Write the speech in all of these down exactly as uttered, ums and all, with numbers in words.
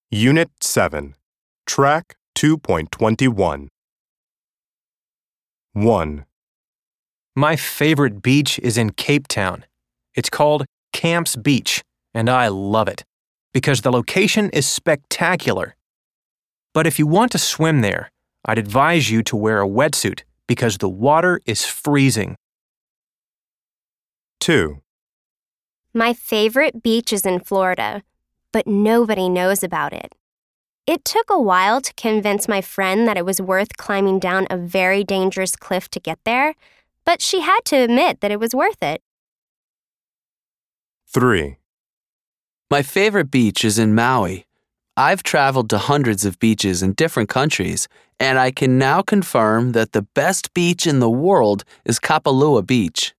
Unit seven, Track two point two one. one. My favorite beach is in Cape Town. It's called Camps Beach, and I love it because the location is spectacular. But if you want to swim there, I'd advise you to wear a wetsuit because the water is freezing. two. My favorite beach is in Florida, but nobody knows about it. It took a while to convince my friend that it was worth climbing down a very dangerous cliff to get there, but she had to admit that it was worth it. three. My favorite beach is in Maui. I've traveled to hundreds of beaches in different countries, and I can now confirm that the best beach in the world is Kapalua Beach.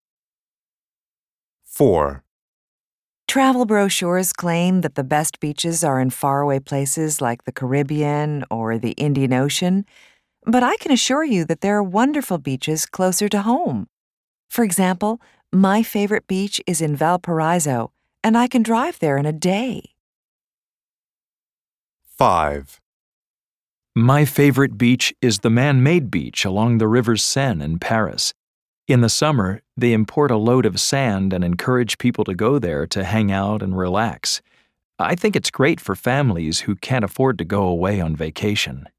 four. Travel brochures claim that the best beaches are in faraway places like the Caribbean or the Indian Ocean, but I can assure you that there are wonderful beaches closer to home. For example, my favorite beach is in Valparaiso, and I can drive there in a day. five. My favorite beach is the man-made beach along the River Seine in Paris. In the summer, they import a load of sand and encourage people to go there to hang out and relax. I think it's great for families who can't afford to go away on vacation.